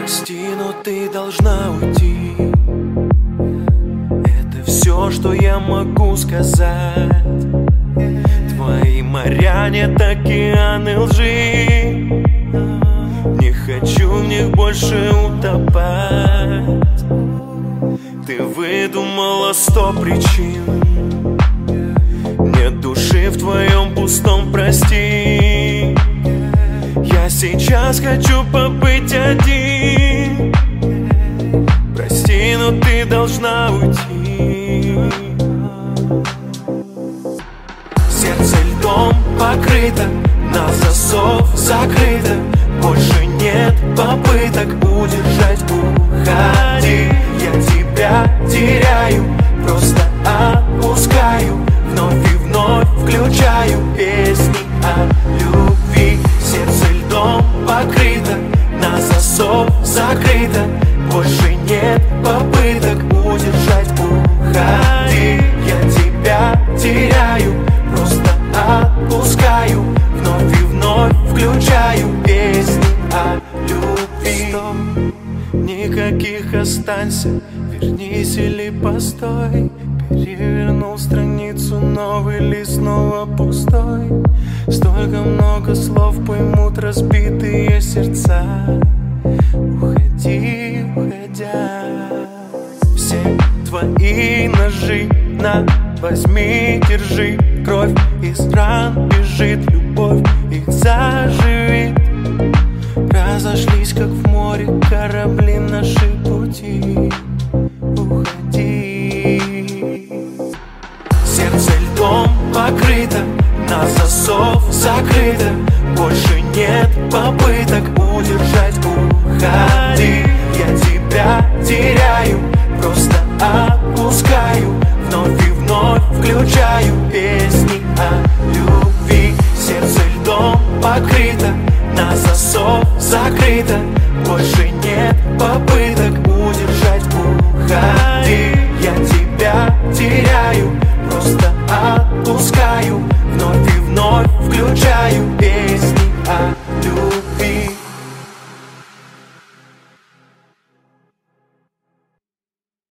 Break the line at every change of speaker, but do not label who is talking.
Прости, но ты должна уйти. Это все, что я могу сказать. Твои моря нет океаны лжи. Не хочу в них больше утопать. Ты выдумала 100 причин. Нет души в твоем пустом прости. Я сейчас хочу побыть один. Прости, но ты должна уйти. Сердце льдом покрыто, на засов закрыто. Больше нет попыток удержать, уходи. Я тебя теряю, просто отпускаю. Вновь и вновь включаю песни о любви. Сердце льдом покрыто, на засов закрыто. Больше нет попыток удержать, уходи. Я тебя теряю, просто отпускаю. Вновь и вновь включаю песни о любви. Стоп, никаких останься, вернись или постой. Перевернул страницу, новый лист снова пустой. Столько много слов поймут разбитые сердца. Уходи, уходя. Все твои ножи на возьми, держи. Кровь из ран бежит, любовь их заживит. Разошлись, как в море, корабли наши пути. Уходи. Сердце льдом покрыто, на засов закрыто. Больше нет попыток удержать, уходи. Я тебя теряю, просто отпускаю. Вновь и вновь включаю песни о любви. Сердце льдом покрыто, на засов закрыто. Больше нет попыток